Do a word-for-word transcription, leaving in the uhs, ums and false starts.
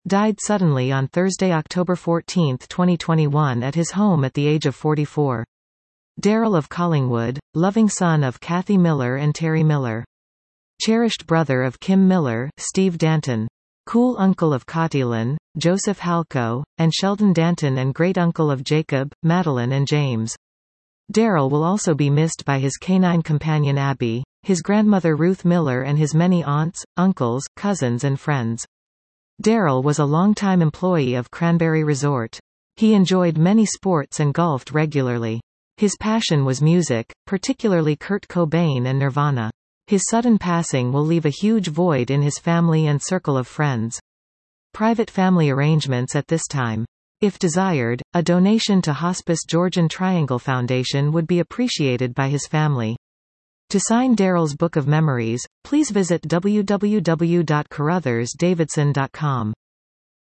died suddenly on Thursday, October fourteenth, twenty twenty-one at his home at the age of forty-four. Darrell of Collingwood, loving son of Kathy Miller and Terry Miller. Cherished brother of Kim Miller, Steve Danton. Cool uncle of Cotillon, Joseph Halco, and Sheldon Danton, and great-uncle of Jacob, Madeline and James. Darrell will also be missed by his canine companion Abby, his grandmother Ruth Miller, and his many aunts, uncles, cousins and friends. Darrell was a longtime employee of Cranberry Resort. He enjoyed many sports and golfed regularly. His passion was music, particularly Kurt Cobain and Nirvana. His sudden passing will leave a huge void in his family and circle of friends. Private family arrangements at this time. If desired, a donation to Hospice Georgian Triangle Foundation would be appreciated by his family. To sign Darrell's Book of Memories, please visit w w w dot carothers davidson dot com.